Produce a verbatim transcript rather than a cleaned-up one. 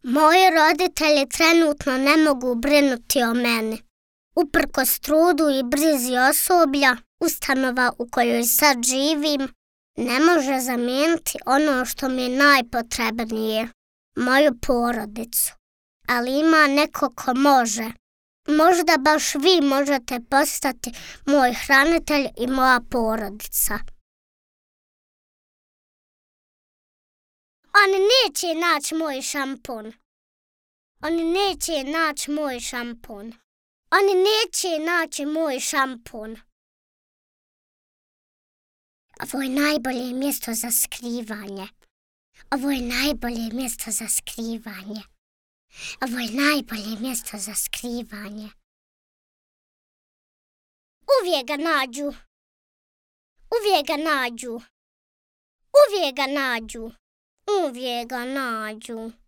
Moji roditelji trenutno ne mogu brinuti o meni. Uprkos trudu i brizi osoblja, ustanova u kojoj sad živim ne može zamijeniti ono što mi je najpotrebnije, moju porodicu. Ali ima neko ko može. Možda baš vi možete postati moj hranitelj i moja porodica. Oni neće naći moj šampon. Oni neće naći moj šampon. Oni neće naći moj šampon. Ovo je najbolje mjesto za skrivanje. Ovo je najbolje mjesto za skrivanje. Ovo je najbolje mjesto za skrivanje. Uvijek ga nađu. Uvijek ga nađu. Uvijek ga nađu. Uvijek ga nađu.